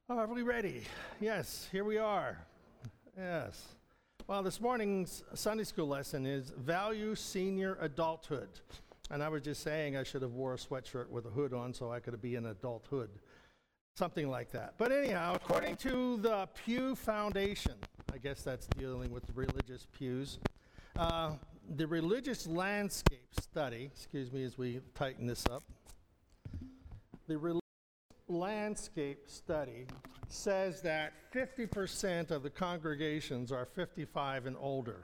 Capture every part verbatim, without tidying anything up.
Oh, are we ready? Yes, here we are. Yes. Well, this morning's Sunday school lesson is Value Senior Adulthood. And I was just saying I should have wore a sweatshirt with a hood on so I could be in adulthood. Something like that. But anyhow, according to the Pew Foundation, I guess that's dealing with the religious pews, uh, the Religious Landscape Study, excuse me as we tighten this up, the Religious Landscape Study says that fifty percent of the congregations are fifty-five and older.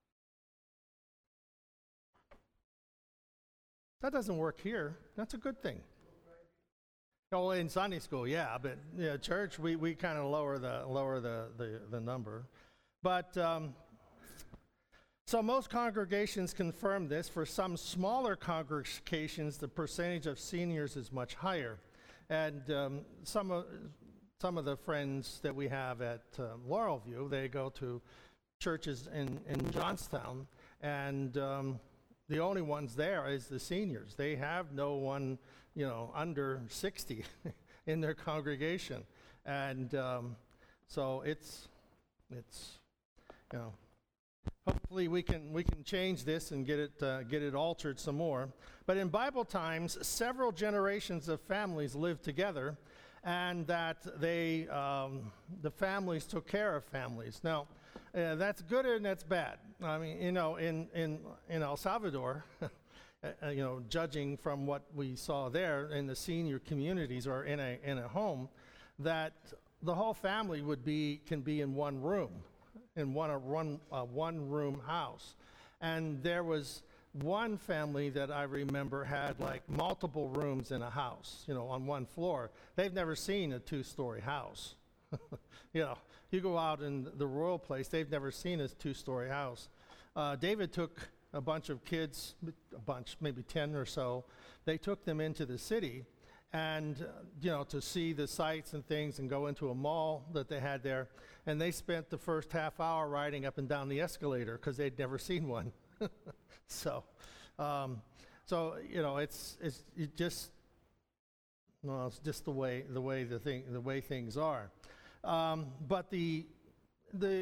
That doesn't work here. That's a good thing. Oh, in Sunday school, yeah, but yeah, church, we, we kind of lower the lower the, the, the number. But um, so most congregations confirm this. For some smaller congregations, the percentage of seniors is much higher. And um, some of some of the friends that we have at um, Laurelview, they go to churches in, in Johnstown, and um, the only ones there is the seniors. They have no one, you know, under sixty in their congregation, and um, so it's it's you know. Hopefully we can we can change this and get it uh, get it altered some more. But in Bible times, several generations of families lived together, and that they um, the families took care of families. Now, uh, that's good and that's bad. I mean, you know, in in in El Salvador, uh, you know, judging from what we saw there in the senior communities or in a in a home, that the whole family would be can be in one room. in one a one uh, one room house, and there was one family that I remember had like multiple rooms in a house, you know, on one floor. They've never seen a two-story house. You know, you go out in the Royal Place, they've never seen a two-story house. Uh, David took a bunch of kids, a bunch, maybe ten or so. They took them into the city, and uh, you know, to see the sights and things, and go into a mall that they had there. And they spent the first half hour riding up and down the escalator because they'd never seen one. so, um, so you know, it's it's it just well, it's just the way the way the thing the way things are. Um, but the the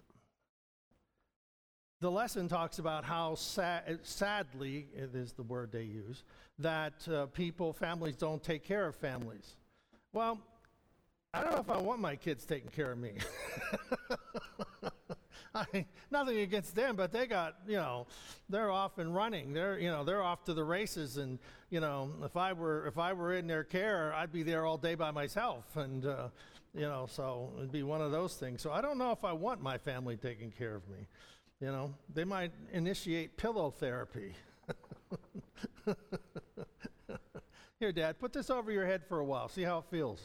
the lesson talks about how sad, sadly, it is the word they use, that uh, people, families don't take care of families. Well, I don't know if I want my kids taking care of me. I mean, nothing against them, but they got, you know, they're off and running. They're, you know, they're off to the races, and you know, if I were if I were in their care, I'd be there all day by myself, and uh, you know, so it'd be one of those things. So I don't know if I want my family taking care of me. You know, they might initiate pillow therapy. Here, Dad, put this over your head for a while. See how it feels.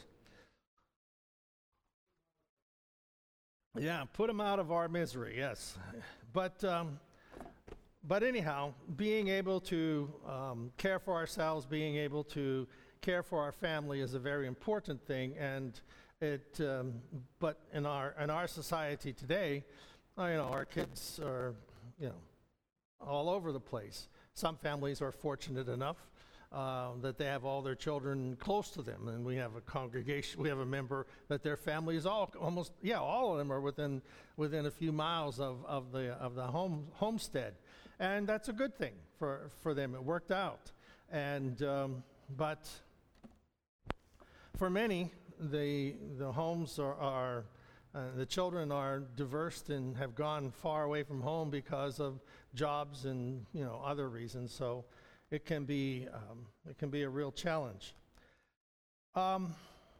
Yeah, put them out of our misery, yes. But um, but anyhow, being able to um, care for ourselves, being able to care for our family is a very important thing. And it, um, but in our in our society today, uh, you know, our kids are, you know, all over the place. Some families are fortunate enough Uh, that they have all their children close to them, and we have a congregation, we have a member that their family is all almost, yeah, all of them are within within a few miles of, of the of the home homestead, and that's a good thing for for them. It worked out, and um, but for many, the the homes are, are uh, the children are diverse and have gone far away from home because of jobs and, you know, other reasons. So it can be um, it can be a real challenge. Um,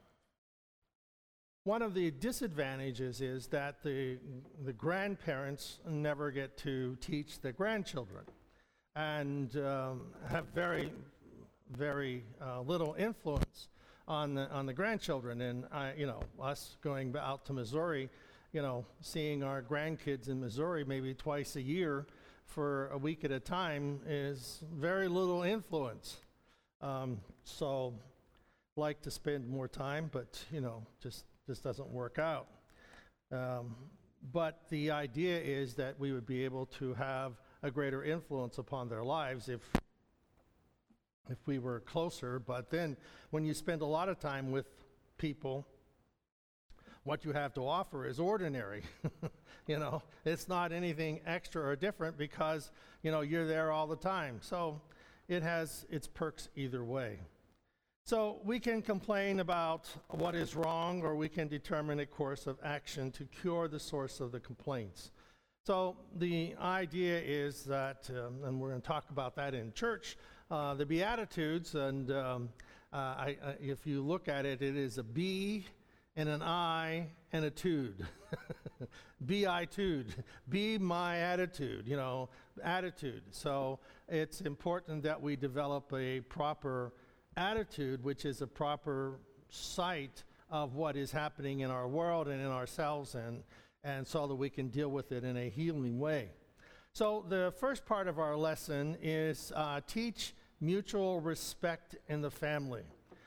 one of the disadvantages is that the the grandparents never get to teach the grandchildren, and um, have very very uh, little influence on the on the grandchildren. And I, you know, us going out to Missouri, you know, seeing our grandkids in Missouri maybe twice a year for a week at a time is very little influence. Um, so like to spend more time, but you know, just just doesn't work out. Um, but the idea is that we would be able to have a greater influence upon their lives if if we were closer. But then when you spend a lot of time with people what you have to offer is ordinary. You know, it's not anything extra or different because, you know, you're there all the time. So it has its perks either way. So we can complain about what is wrong, or we can determine a course of action to cure the source of the complaints. So the idea is that, um, and we're going to talk about that in church, uh, the Beatitudes, and um, uh, I, I, if you look at it, it is a B and an I and a tude. Be-I-tude. Be my attitude, you know, attitude. So it's important that we develop a proper attitude, which is a proper sight of what is happening in our world and in ourselves, and, and so that we can deal with it in a healing way. So the first part of our lesson is uh, teach mutual respect in the family.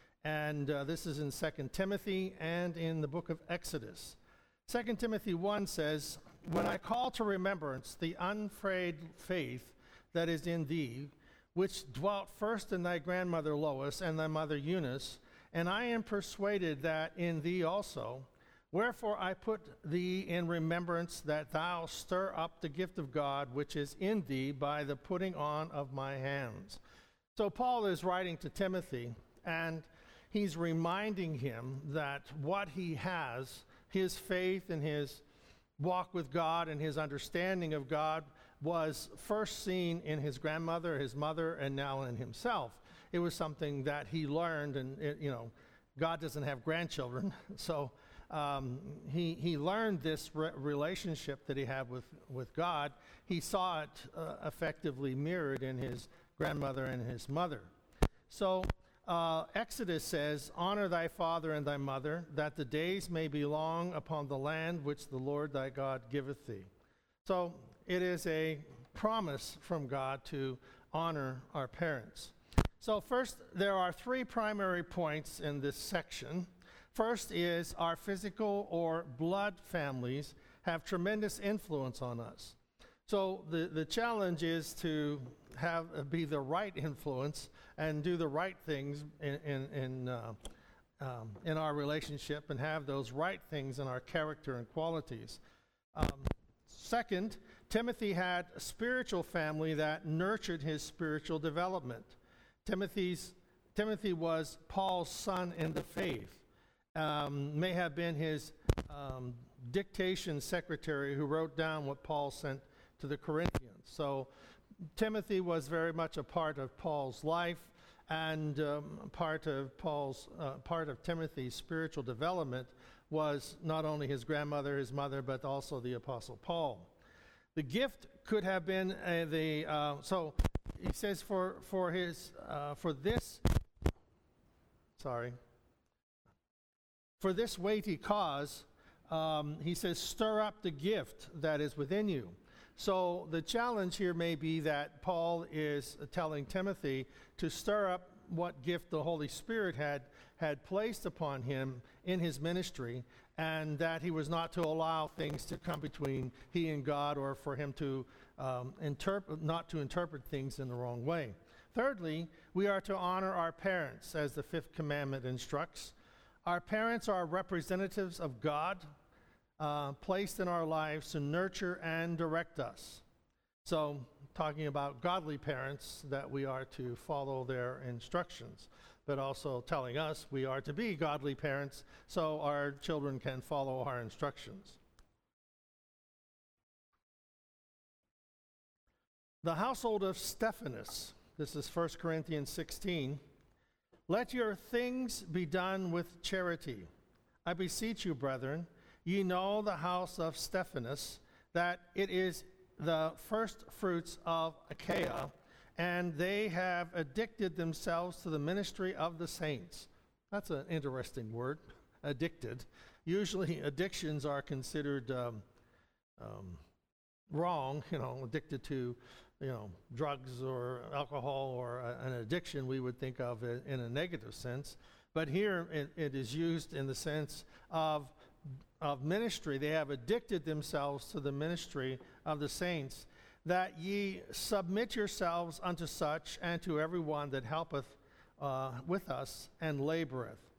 And uh, this is in Second Timothy and in the book of Exodus. Second Timothy one says, "When I call to remembrance the unfrayed faith that is in thee, which dwelt first in thy grandmother Lois and thy mother Eunice, and I am persuaded that in thee also, wherefore I put thee in remembrance that thou stir up the gift of God which is in thee by the putting on of my hands." So Paul is writing to Timothy, and he's reminding him that what he has, his faith and his walk with God and his understanding of God, was first seen in his grandmother, his mother, and now in himself. It was something that he learned, and it, you know, God doesn't have grandchildren, so um, he he learned this re- relationship that he had with, with God. He saw it uh, effectively mirrored in his grandmother and his mother. So uh, Exodus says, "Honor thy father and thy mother, that the days may be long upon the land which the Lord thy God giveth thee." So it is a promise from God to honor our parents. So first, there are three primary points in this section. First is our physical or blood families have tremendous influence on us. So the, the challenge is to have uh, be the right influence and do the right things in, in, in, uh, um, in our relationship, and have those right things in our character and qualities. Um, second, Timothy had a spiritual family that nurtured his spiritual development. Timothy's, Timothy was Paul's son in the faith, um, may have been his um, dictation secretary who wrote down what Paul sent to the Corinthians. So Timothy was very much a part of Paul's life, and um, part of Paul's, uh, part of Timothy's spiritual development was not only his grandmother, his mother, but also the Apostle Paul. The gift could have been uh, the, uh, so he says for, for his, uh, for this, sorry, for this weighty cause, um, he says, stir up the gift that is within you. So the challenge here may be that Paul is telling Timothy to stir up what gift the Holy Spirit had, had placed upon him in his ministry, and that he was not to allow things to come between he and God, or for him to um, interpret, not to interpret things in the wrong way. Thirdly, we are to honor our parents, as the fifth commandment instructs. Our parents are representatives of God, uh, placed in our lives to nurture and direct us. So, talking about godly parents, that we are to follow their instructions, but also telling us we are to be godly parents so our children can follow our instructions. The household of Stephanas, this is First Corinthians sixteen. Let your things be done with charity. I beseech you, brethren, ye know the house of Stephanas, that it is the first fruits of Achaia, and they have addicted themselves to the ministry of the saints. That's an interesting word, addicted. Usually addictions are considered um, um, wrong, you know, addicted to, you know, drugs or alcohol, or a, an addiction we would think of in, in a negative sense. But here it, it is used in the sense of, of ministry. They have addicted themselves to the ministry of the saints, that ye submit yourselves unto such, and to every one that helpeth uh, with us and laboreth.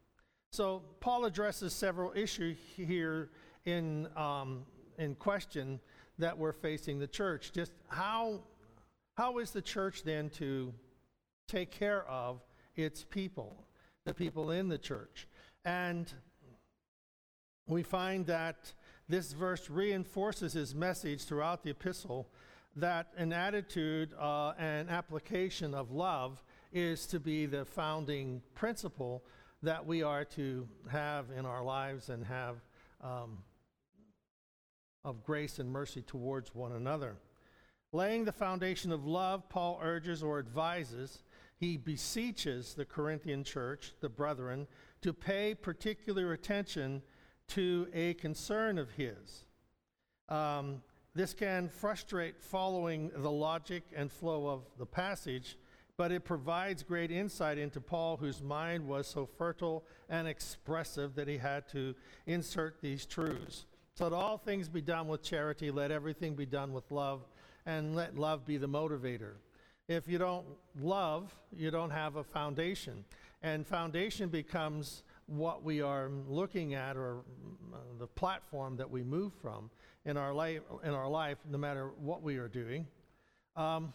So Paul addresses several issues here in um, in question that we're facing the church. Just how how is the church then to take care of its people, the people in the church? And we find that this verse reinforces his message throughout the epistle that an attitude uh, and application of love is to be the founding principle that we are to have in our lives and have um, of grace and mercy towards one another. Laying the foundation of love, Paul urges or advises, he beseeches the Corinthian church, the brethren, to pay particular attention to a concern of his. Um, this can frustrate following the logic and flow of the passage, but it provides great insight into Paul, whose mind was so fertile and expressive that he had to insert these truths. So let all things be done with charity, let everything be done with love, and let love be the motivator. If you don't love, you don't have a foundation. And foundation becomes what we are looking at, or uh, the platform that we move from in our life, in our life, no matter what we are doing. Um,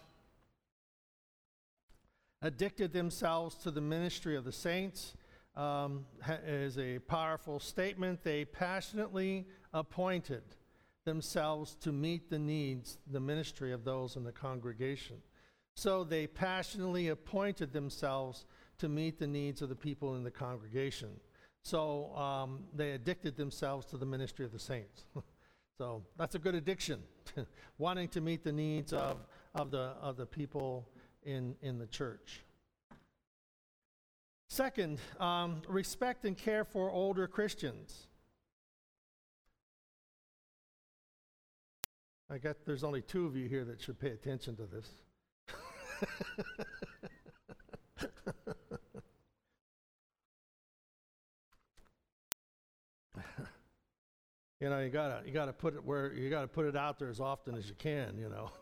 addicted themselves to the ministry of the saints um, ha- is a powerful statement. They passionately appointed themselves to meet the needs, the ministry of those in the congregation. So they passionately appointed themselves to meet the needs of the people in the congregation. So um, they addicted themselves to the ministry of the saints. So that's a good addiction, wanting to meet the needs of, of, the, of the people in, in the church. Second, um, respect and care for older Christians. I guess there's only two of you here that should pay attention to this. You know, you gotta you gotta put it where you gotta put it out there as often as you can. You know.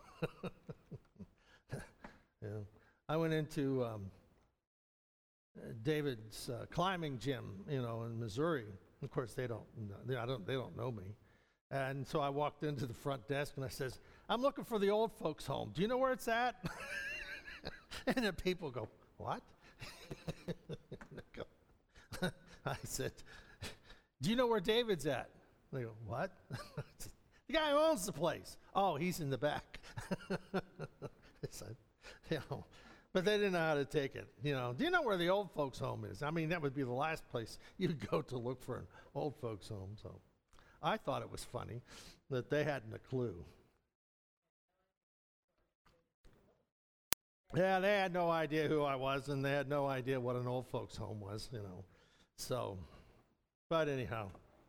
Yeah. I went into um, David's uh, climbing gym, you know, in Missouri. Of course, they don't. They, I don't. They don't know me. And so I walked into the front desk and I says, "I'm looking for the old folks' home. Do you know where it's at?" And the people go, "What?" I said, "Do you know where David's at?" They go, "What?" "The guy who owns the place." "Oh, he's in the back." I said, you know, but they didn't know how to take it. You know, do you know where the old folks' home is? I mean, that would be the last place you'd go to look for an old folks' home. So I thought it was funny that they hadn't a clue. Yeah, they had no idea who I was, and they had no idea what an old folks' home was, you know. So, but anyhow,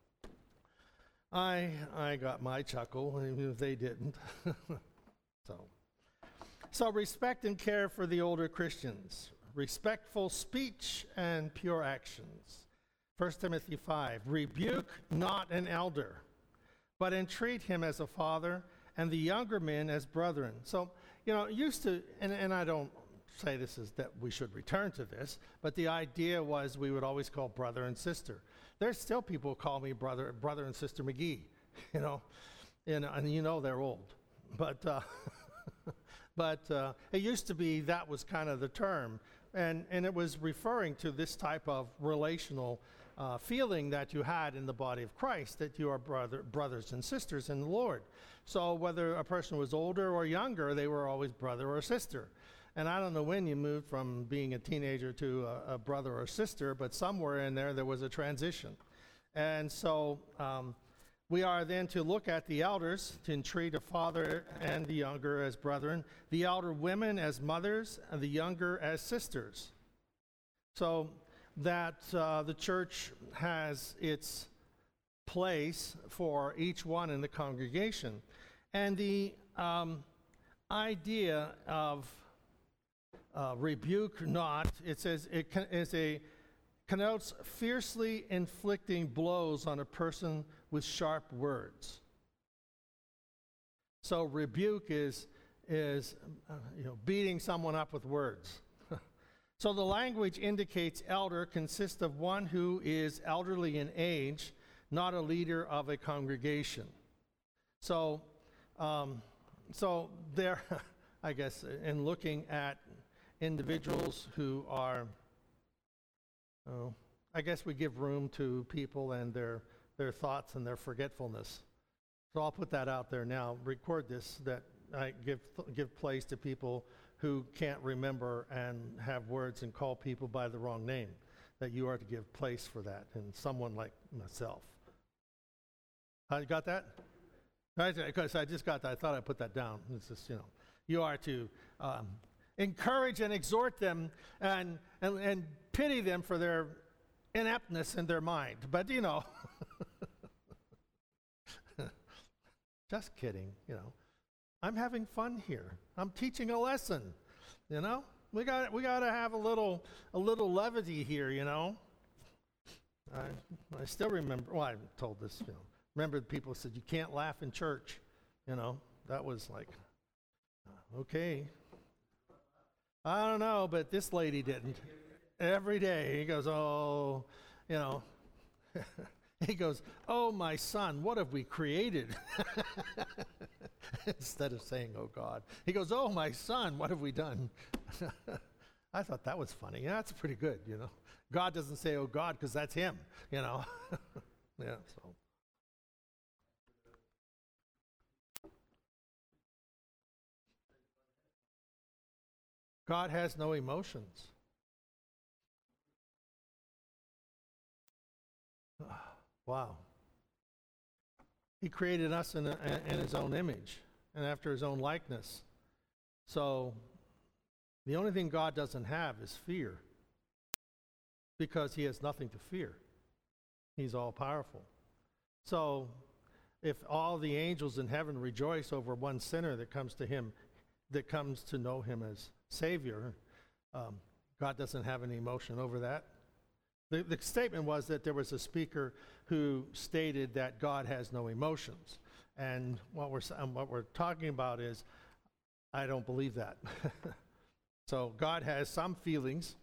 I I got my chuckle, even if they didn't. So, so respect and care for the older Christians. Respectful speech and pure actions. First Timothy five, rebuke not an elder, but entreat him as a father, and the younger men as brethren. So, you know, used to, and, and I don't say this is that we should return to this, but the idea was we would always call brother and sister. There's still people who call me brother, brother and sister McGee, you know, and, and you know they're old. But, uh, but uh, it used to be that was kind of the term, and, and it was referring to this type of relational uh, feeling that you had in the body of Christ, that you are brother, brothers and sisters in the Lord. So whether a person was older or younger, they were always brother or sister. And I don't know when you moved from being a teenager to a, a brother or sister, but somewhere in there, there was a transition. And so um, we are then to look at the elders, to entreat a father and the younger as brethren, the elder women as mothers, and the younger as sisters. So that uh, the church has its place for each one in the congregation. And the um, idea of uh, rebuke not, it says it con- is a connotes fiercely inflicting blows on a person with sharp words. So rebuke is is uh, you know, beating someone up with words. So the language indicates elder consists of one who is elderly in age, not a leader of a congregation. So, um, so there, I guess, in looking at individuals who are, oh, I guess we give room to people and their their thoughts and their forgetfulness. So I'll put that out there now. Record this, that I give give place to people who can't remember and have words and call people by the wrong name, that you are to give place for that, and someone like myself. Uh, you got that? Because I just got that. I thought I put that down. It's just, you know, you are to um, encourage and exhort them and, and, and pity them for their ineptness in their mind. But, you know, just kidding, you know. I'm having fun here. I'm teaching a lesson, you know. We got we got to have a little a little levity here, you know. I I still remember. Well, I told this, you know. Remember, the people said you can't laugh in church, you know. That was like, okay. I don't know, but this lady didn't. Every day he goes, oh, you know. He goes, oh, my son, what have we created? Instead of saying, oh, God. He goes, oh, my son, what have we done? I thought that was funny. Yeah, that's pretty good, you know. God doesn't say, oh, God, because that's him, you know. Yeah, so. God has no emotions. Wow. He created us in, a, in his own image and after his own likeness. So the only thing God doesn't have is fear, because he has nothing to fear. He's all powerful. So if all the angels in heaven rejoice over one sinner that comes to him, that comes to know him as Savior, um, God doesn't have any emotion over that. The, the statement was that there was a speaker who stated that God has no emotions. And what we're, um, what we're talking about is, I don't believe that. So God has some feelings.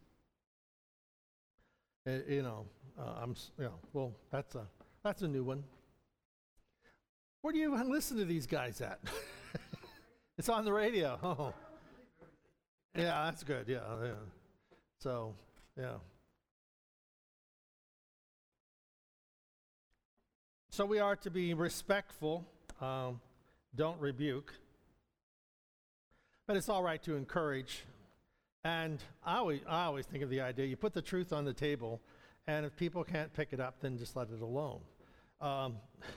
Uh, you know, uh, I'm, you know, well, that's a, that's a new one. Where do you listen to these guys at? It's on the radio. Oh. Yeah, that's good. Yeah, yeah. So, yeah. So we are to be respectful, um, don't rebuke. But it's all right to encourage. And I always, I always think of the idea, you put the truth on the table, and if people can't pick it up, then just let it alone. Um,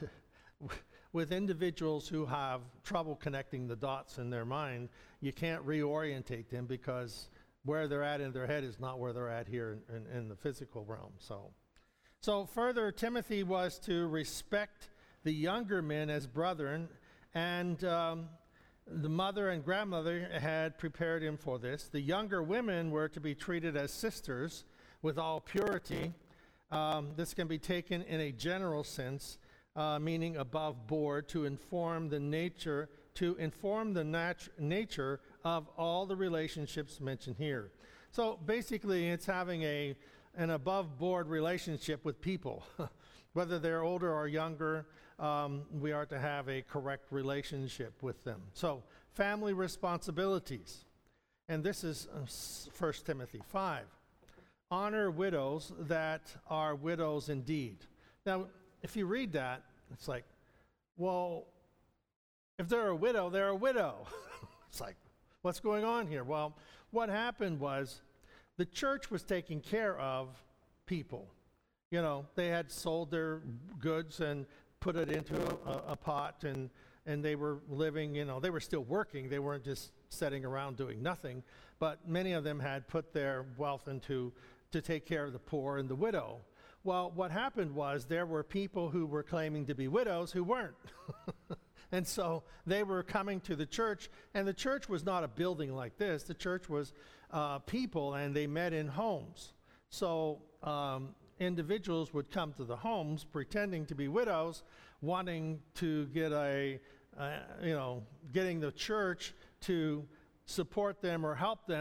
with individuals who have trouble connecting the dots in their mind, you can't reorientate them, because where they're at in their head is not where they're at here in, in, in the physical realm. So. So further, Timothy was to respect the younger men as brethren, and um, the mother and grandmother had prepared him for this. The younger women were to be treated as sisters with all purity. Um, this can be taken in a general sense, uh, meaning above board, to inform the nature to inform the nat- nature of all the relationships mentioned here. So basically, it's having a an above-board relationship with people. Whether they're older or younger, um, we are to have a correct relationship with them. So, family responsibilities. And this is uh, First Timothy five. Honor widows that are widows indeed. Now, if you read that, it's like, well, if they're a widow, they're a widow. It's like, what's going on here? Well, what happened was, the church was taking care of people. You know, they had sold their goods and put it into a, a pot, and, and they were living, you know, they were still working. They weren't just sitting around doing nothing. But many of them had put their wealth into to take care of the poor and the widow. Well, what happened was there were people who were claiming to be widows who weren't. And so they were coming to the church, and the church was not a building like this. The church was uh, people, and they met in homes. So um, individuals would come to the homes pretending to be widows, wanting to get a, uh, you know, getting the church to support them or help them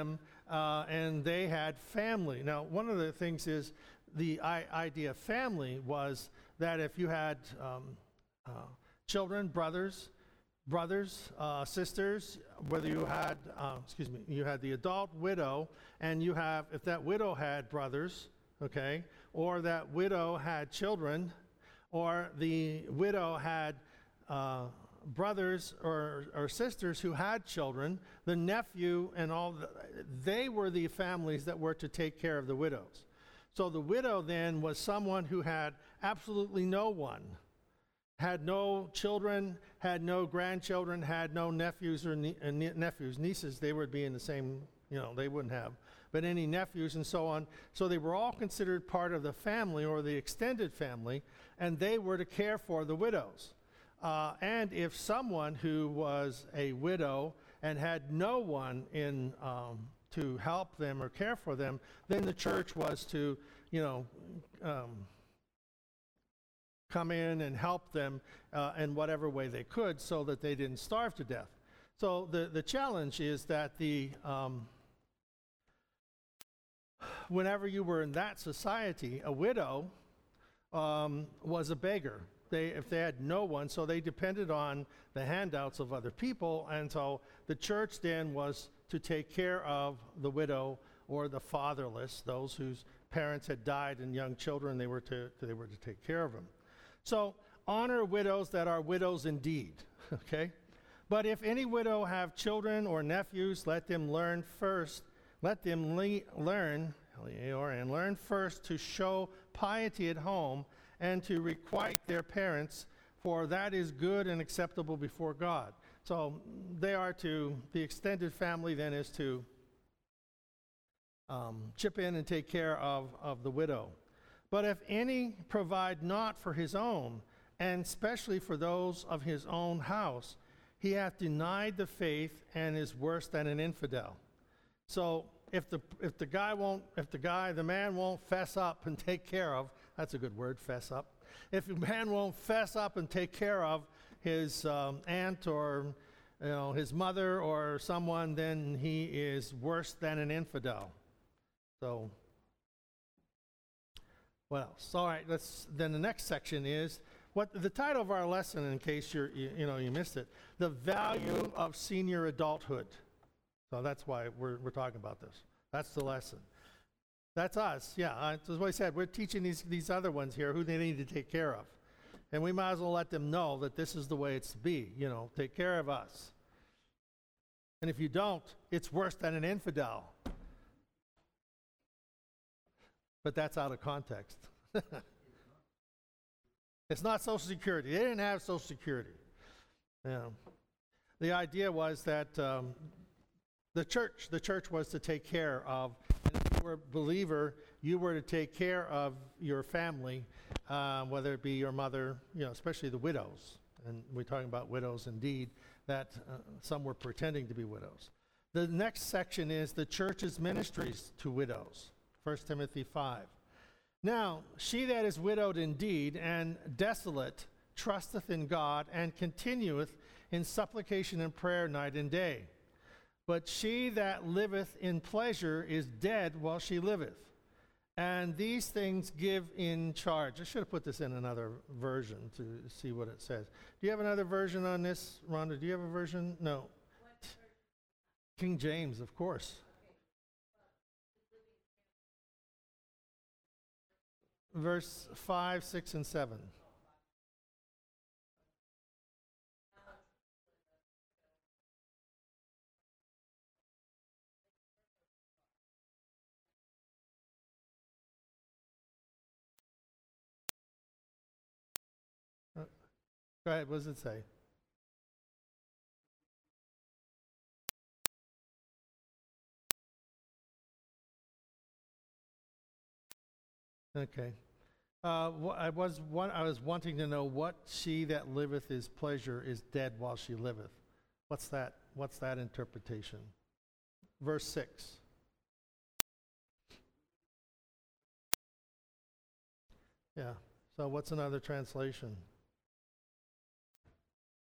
uh, and they had family. Now, one of the things is the I- idea of family was that if you had um, uh, children, brothers, brothers, uh, sisters, whether you had, uh, excuse me, you had the adult widow, and you have, if that widow had brothers, okay, or that widow had children, or the widow had uh, brothers or, or sisters who had children, the nephew and all, the, they were the families that were to take care of the widows. So the widow then was someone who had absolutely no one, had no children, had no grandchildren, had no nephews or nie- uh, nie- nephews, nieces. They would be in the same, you know, they wouldn't have, but any nephews and so on. So they were all considered part of the family or the extended family, and they were to care for the widows. Uh, and if someone who was a widow and had no one in um, to help them or care for them, then the church was to, you know, um, come in and help them uh, in whatever way they could so that they didn't starve to death. So the, the challenge is that the um, whenever you were in that society, a widow um, was a beggar. They, if they had no one, so they depended on the handouts of other people, and so the church then was to take care of the widow or the fatherless, those whose parents had died and young children, they were to, they were to take care of them. So honor widows that are widows indeed, okay? But if any widow have children or nephews, let them learn first, let them le- learn, or and learn first to show piety at home and to requite their parents, for that is good and acceptable before God. So they are to, the extended family then is to um, chip in and take care of, of the widow. But if any provide not for his own, and especially for those of his own house, he hath denied the faith and is worse than an infidel. So if the if the guy won't, if the guy, the man won't fess up and take care of, that's a good word, fess up. If the man won't fess up and take care of his um, aunt or, you know, his mother or someone, then he is worse than an infidel. So, what else? All right, let's, then the next section is, what the title of our lesson, in case you're, you, you know, you missed it, the value of senior adulthood. So that's why we're, we're talking about this. That's the lesson. That's us, yeah. Uh, that's what I said. We're teaching these, these other ones here who they need to take care of. And we might as well let them know that this is the way it's to be, you know, take care of us. And if you don't, it's worse than an infidel. But that's out of context. It's not Social Security. They didn't have Social Security. You know, the idea was that um, the church, the church was to take care of, and if you were a believer, you were to take care of your family, uh, whether it be your mother, you know, especially the widows. And we're talking about widows indeed, that uh, some were pretending to be widows. The next section is the church's ministries to widows, First Timothy five. Now, she that is widowed indeed and desolate trusteth in God and continueth in supplication and prayer night and day. But she that liveth in pleasure is dead while she liveth. And these things give in charge. I should have put this in another version to see what it says. Do you have another version on this, Rhonda? Do you have a version? No. King James, of course. Verse five, six, and seven. Uh, go ahead, what does it say? Okay. Uh, wh- I was one, I was wanting to know what she that liveth is pleasure is dead while she liveth. What's that? What's that interpretation? Verse six. Yeah. So what's another translation?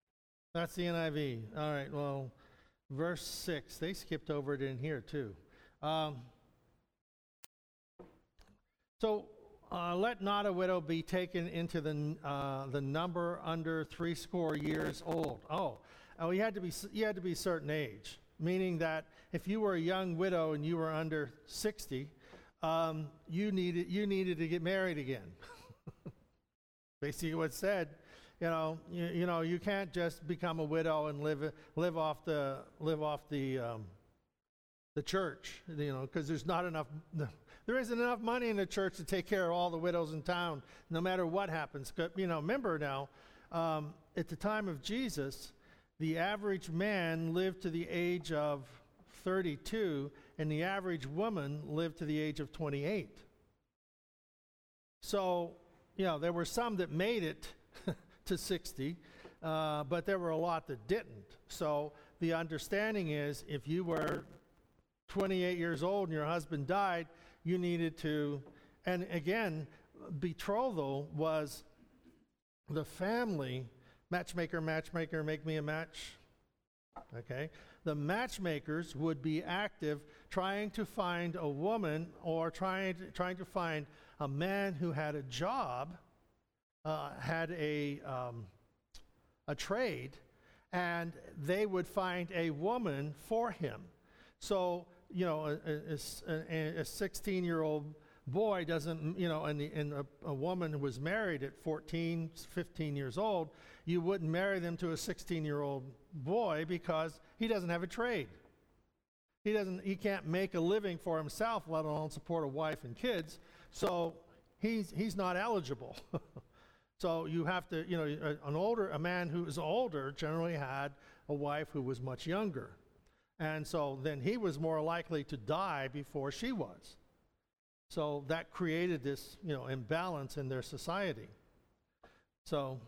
That's the N I V. All right. Well, verse six. They skipped over it in here too. Um, so uh, let not a widow be taken into the uh, the number under three score years old. Oh, oh, you had to be you had to be a certain age, meaning that if you were a young widow and you were under sixty, um, you needed you needed to get married again. Basically, what it said. You know, you, you know, you can't just become a widow and live live off the live off the um, the church. You know, because there's not enough. There isn't enough money in the church to take care of all the widows in town, no matter what happens. You know, remember now, um, at the time of Jesus, the average man lived to the age of thirty-two, and the average woman lived to the age of twenty-eight. So, you know, there were some that made it to sixty, uh, but there were a lot that didn't. So the understanding is if you were twenty-eight years old and your husband died, you needed to, and again, betrothal was the family, matchmaker, matchmaker, make me a match, okay? The matchmakers would be active trying to find a woman or trying to, trying to find a man who had a job, Uh, had a um, a trade, and they would find a woman for him. So, you know, a sixteen-year-old boy doesn't, you know, and, the, and a, a woman who was married at fourteen, fifteen years old, you wouldn't marry them to a sixteen-year-old boy because he doesn't have a trade. He doesn't. He can't make a living for himself, let alone support a wife and kids. So he's he's not eligible. So you have to, you know, an older, a man who is older generally had a wife who was much younger. And so then he was more likely to die before she was. So that created this, you know, imbalance in their society. So,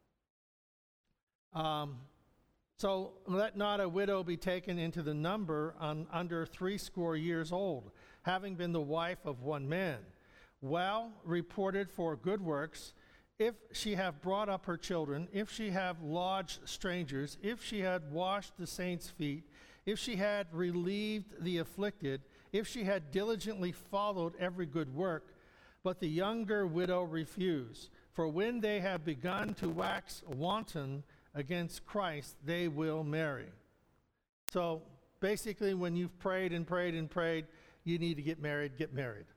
um, so let not a widow be taken into the number on, under three score years old, having been the wife of one man, well reported for good works, if she have brought up her children, if she have lodged strangers, if she had washed the saints' feet, if she had relieved the afflicted, if she had diligently followed every good work, but the younger widow refused. For when they have begun to wax wanton against Christ, they will marry. So basically, when you've prayed and prayed and prayed, you need to get married, get married.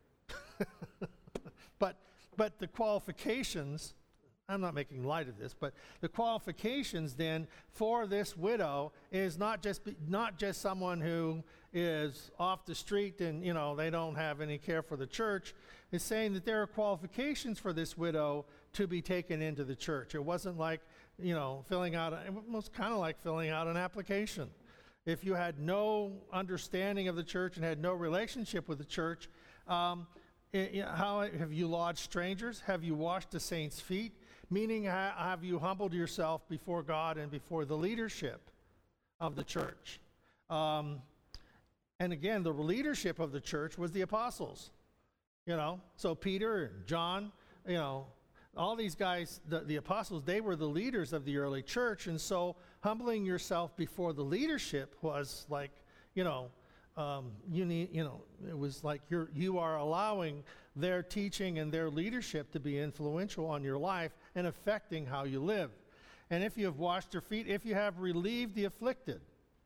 but But the qualifications, I'm not making light of this, but the qualifications then for this widow is not just be, not just someone who is off the street and, you know, they don't have any care for the church. It's saying that there are qualifications for this widow to be taken into the church. It wasn't like, you know, filling out, a, it was kind of like filling out an application. If you had no understanding of the church and had no relationship with the church, um, It, you know, how have you lodged strangers? Have you washed the saints' feet? Meaning, ha- have you humbled yourself before God and before the leadership of the church? Um, and again, the leadership of the church was the apostles. You know, so Peter and John, you know, all these guys, the, the apostles, they were the leaders of the early church. And so humbling yourself before the leadership was like, you know, Um, you need, you know, it was like you're, you are allowing their teaching and their leadership to be influential on your life and affecting how you live. And if you have washed your feet, if you have relieved the afflicted.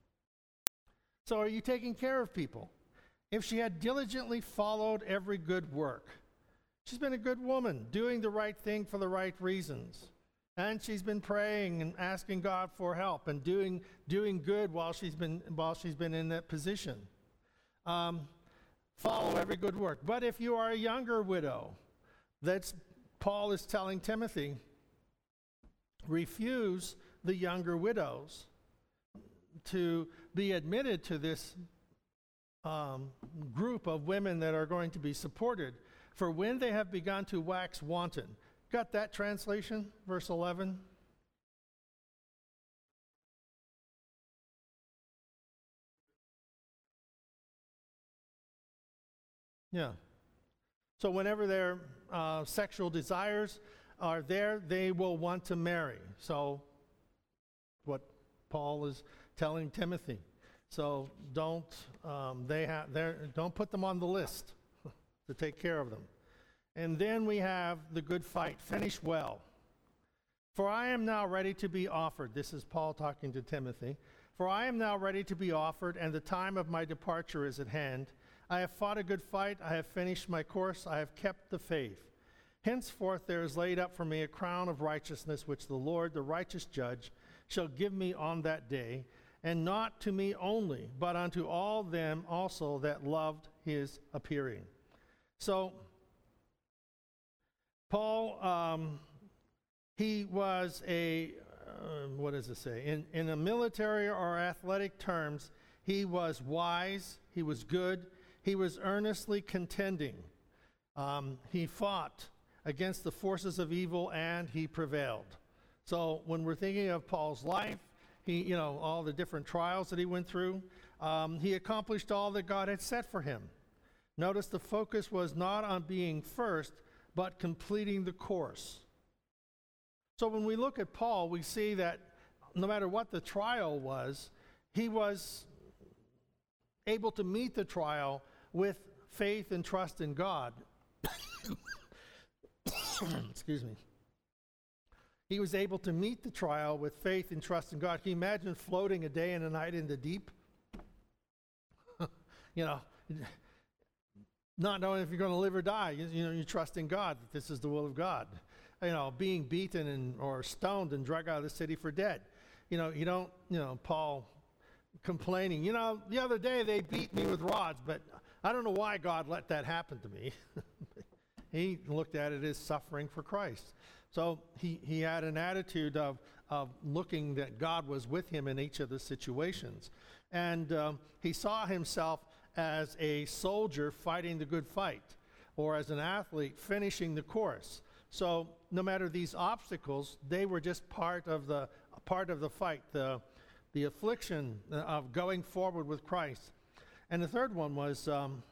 So are you taking care of people? If she had diligently followed every good work. She's been a good woman, doing the right thing for the right reasons. And she's been praying and asking God for help and doing doing good while she's been while she's been in that position. Um, follow every good work. But if you are a younger widow, that's Paul is telling Timothy, refuse the younger widows to be admitted to this um, group of women that are going to be supported. For when they have begun to wax wanton. Got that translation? Verse eleven. Yeah. So whenever their uh, sexual desires are there, they will want to marry. So what Paul is telling Timothy. So don't um, they have they don't put them on the list to take care of them. And then we have the good fight. Finish well. For I am now ready to be offered. This is Paul talking to Timothy. For I am now ready to be offered, and the time of my departure is at hand. I have fought a good fight. I have finished my course. I have kept the faith. Henceforth there is laid up for me a crown of righteousness, which the Lord, the righteous judge, shall give me on that day, and not to me only, but unto all them also that loved his appearing. So, Paul, um, he was a, uh, what does it say? In, in a military or athletic terms, he was wise, he was good, he was earnestly contending. Um, he fought against the forces of evil, and he prevailed. So when we're thinking of Paul's life, he, you know, all the different trials that he went through, um, he accomplished all that God had set for him. Notice the focus was not on being first, but completing the course. So when we look at Paul, we see that no matter what the trial was, he was able to meet the trial with faith and trust in God. Excuse me. He was able to meet the trial with faith and trust in God. Can you imagine floating a day and a night in the deep? you know, not knowing if you're going to live or die. You, you know, you trust in God that this is the will of God. You know, being beaten and or stoned and dragged out of the city for dead. You know, you don't, you know, Paul complaining, you know, the other day they beat me with rods, but I don't know why God let that happen to me. He looked at it as suffering for Christ. So he, he had an attitude of, of looking that God was with him in each of the situations. And um, he saw himself as a soldier fighting the good fight, or as an athlete finishing the course. So no matter these obstacles, they were just part of the part of the fight, the, the affliction of going forward with Christ. And the third one was um,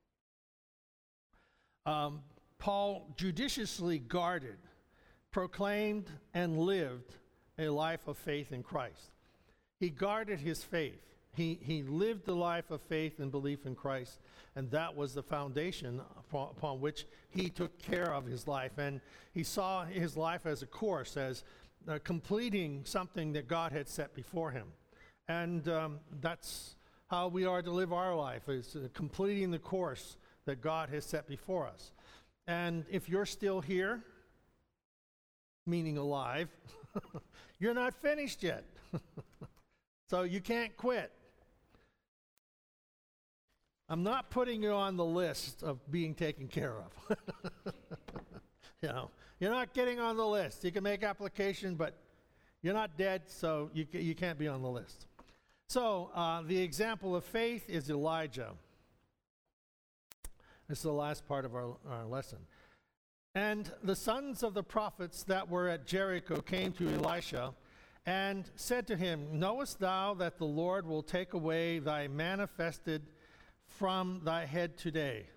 um, Paul judiciously guarded, proclaimed, and lived a life of faith in Christ. He guarded his faith. He, he lived the life of faith and belief in Christ, and that was the foundation upon, upon which he took care of his life. And he saw his life as a course, as uh, completing something that God had set before him. And um, that's how we are to live our life, is uh, completing the course that God has set before us. And if you're still here, meaning alive, you're not finished yet. So you can't quit. I'm not putting you on the list of being taken care of. You know, you're not getting on the list. You can make application, but you're not dead, so you, you can't be on the list. So uh, the example of faith is Elijah. This is the last part of our, our lesson. And the sons of the prophets that were at Jericho came to Elisha and said to him, Knowest thou that the Lord will take away thy manifested from thy head today?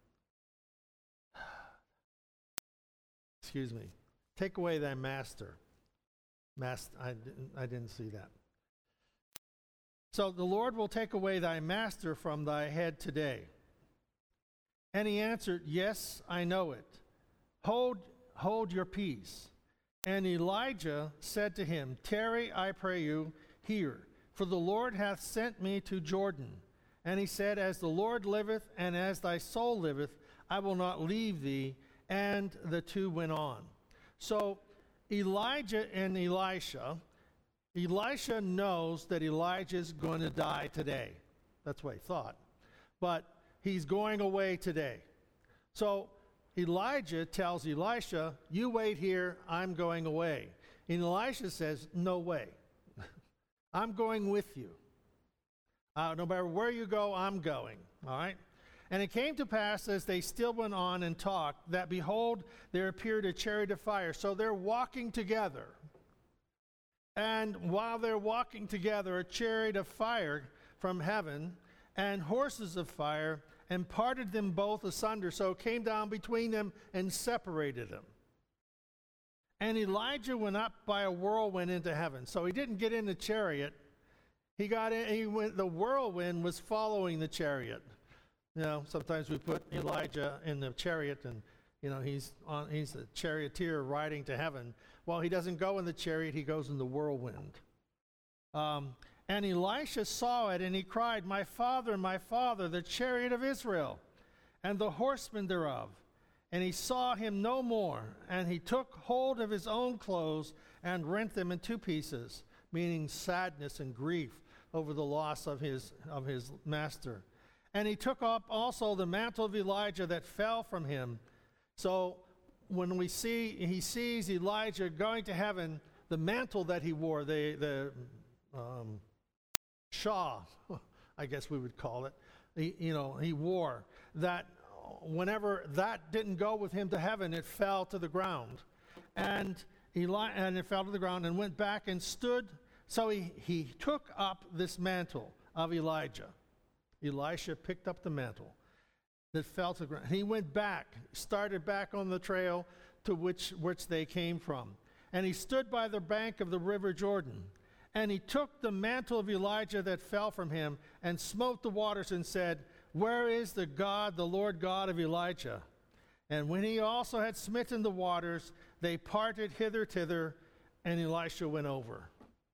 Excuse me. Take away thy master. Master, I didn't, I didn't see that. So the Lord will take away thy master from thy head today. And he answered, Yes, I know it. Hold, hold your peace. And Elijah said to him, Tarry, I pray you, here, for the Lord hath sent me to Jordan. And he said, As the Lord liveth, and as thy soul liveth, I will not leave thee. And the two went on. So Elijah and Elisha, Elisha knows that Elijah's going to die today. That's what he thought. But he's going away today. So Elijah tells Elisha, you wait here, I'm going away. And Elisha says, no way. I'm going with you. Uh, no matter where you go, I'm going. All right? And it came to pass, as they still went on and talked, that behold, there appeared a chariot of fire. So they're walking together. And while they're walking together, a chariot of fire from heaven and horses of fire, and parted them both asunder. So it came down between them and separated them. And Elijah went up by a whirlwind into heaven. So he didn't get in the chariot. He got in, he went, the whirlwind was following the chariot. You know, sometimes we put Elijah in the chariot and, you know, he's on, he's a charioteer riding to heaven. Well, he doesn't go in the chariot, he goes in the whirlwind. Um, and Elisha saw it, and he cried, "My father, my father, the chariot of Israel, and the horsemen thereof." And he saw him no more, and he took hold of his own clothes and rent them in two pieces, meaning sadness and grief over the loss of his, of his master. And he took up also the mantle of Elijah that fell from him. So when we see, he sees Elijah going to heaven, the mantle that he wore, the, the um, shah, I guess we would call it, he, you know, he wore, that whenever that didn't go with him to heaven, it fell to the ground. And Eli- and it fell to the ground and went back and stood. So he, he took up this mantle of Elijah. Elisha picked up the mantle that fell to the ground. He went back, started back on the trail to which, which they came from. And he stood by the bank of the river Jordan. And he took the mantle of Elijah that fell from him and smote the waters and said, "Where is the God, the Lord God of Elijah?" And when he also had smitten the waters, they parted hither, thither, and Elisha went over.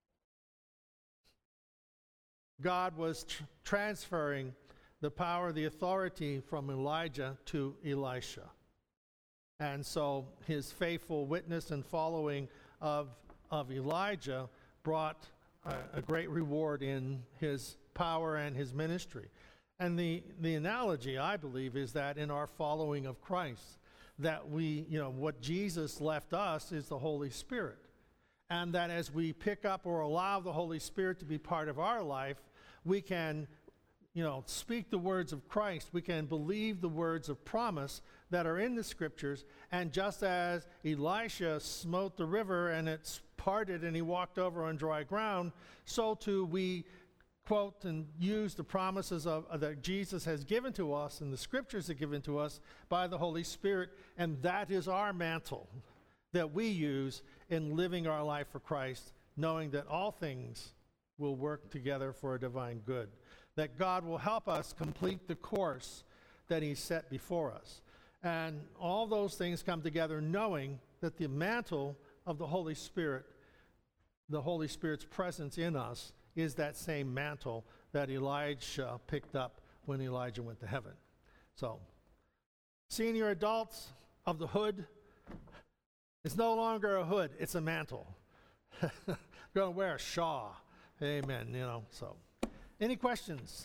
God was tr- transferring the power, the authority from Elijah to Elisha. And so his faithful witness and following of, of Elijah brought a, a great reward in his power and his ministry. And the, the analogy, I believe, is that in our following of Christ, that we, you know, what Jesus left us is the Holy Spirit. And that as we pick up or allow the Holy Spirit to be part of our life, we can, you know, speak the words of Christ. We can believe the words of promise that are in the Scriptures. And just as Elisha smote the river and it parted and he walked over on dry ground, so too we quote and use the promises of, uh, that Jesus has given to us and the Scriptures are given to us by the Holy Spirit, and that is our mantle that we use in living our life for Christ, knowing that all things will work together for a divine good, that God will help us complete the course that He set before us. And all those things come together knowing that the mantle of the Holy Spirit, the Holy Spirit's presence in us, is that same mantle that Elijah picked up when Elijah went to heaven. So, senior adults of the hood, it's no longer a hood, it's a mantle. Going to wear a shawl. Amen, you know, so. Any questions?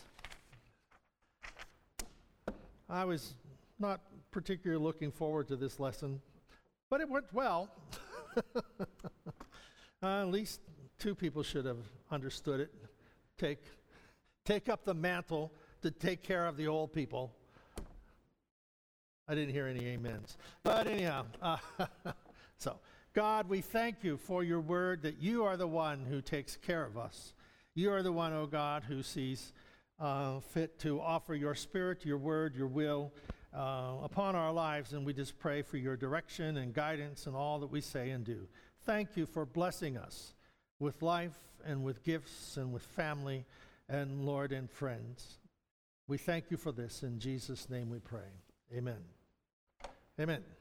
I was not particularly looking forward to this lesson, but it went well. uh, at least two people should have understood it. Take, take up the mantle to take care of the old people. I didn't hear any amens. But anyhow, uh, so God, we thank you for your word that you are the one who takes care of us. You are the one, oh God, who sees uh, fit to offer your spirit, your word, your will uh, upon our lives. And we just pray for your direction and guidance in all that we say and do. Thank you for blessing us with life and with gifts and with family and, Lord, and friends. We thank you for this. In Jesus' name we pray. Amen. Amen.